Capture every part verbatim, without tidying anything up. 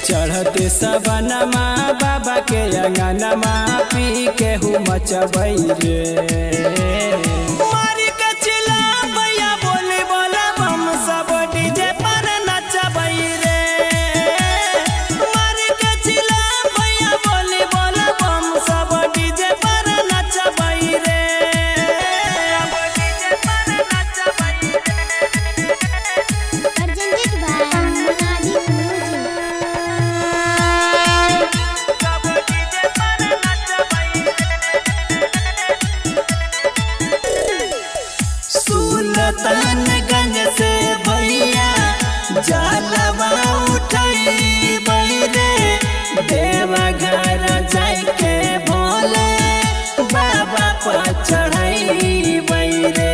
चढ़ते सबनमा बाबा के अंगनमा पी के हूँ मचबै रे मारी के चिल्ला भैया बोली बोला बम सब डीजे पर नचबै रे मारी के चिल्ला भैया बोली बोला बम सब डीजे पर नचबै रे डीजे पर नचबै presented by Monadi सुल्तानगंज से भैया जलवा उठैबै रे देवघर जाके भोले बाबा पर चढ़ैबै रे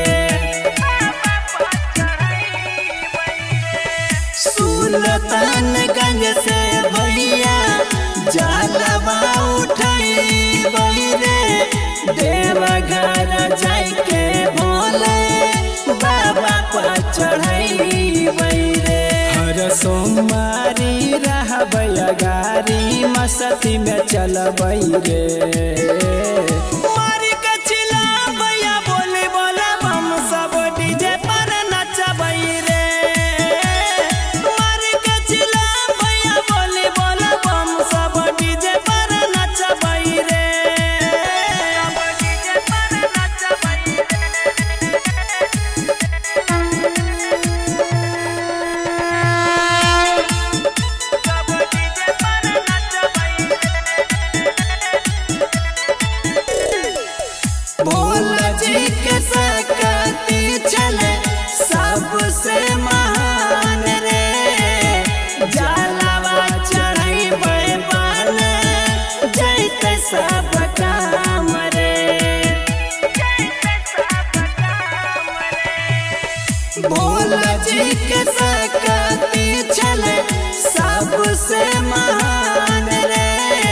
सुल्तानगंज से भैया जलवा उठैबै रे देवघर जाके भोले बाबा पर चढ़ैबै रे हर सोमवारी रहबै गाड़ी मस्ती में चलबै रे मारी के चिल्ला भैया बोली बोला बम सब डीजे पर नचबै रे मारी के चिल्ला भैया बोली बोला बम सब डीजे पर नचबै रे डीजे पर नचबै भोला जी के सकती चले सबसे महान रे जलवा चढ़ैबै बन जैते सब काम रे भोला जी के सकती चले सबसे महान रे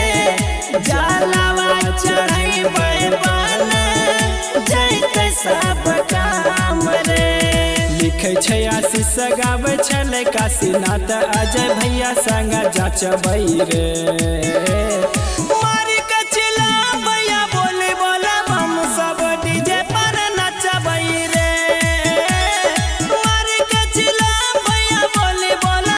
जलवा चढ़ैबै बन जैते सब काम रे लिखै छै आशीष गाबै छलै काशीनाथ अजय भैया संग जाचबै रे।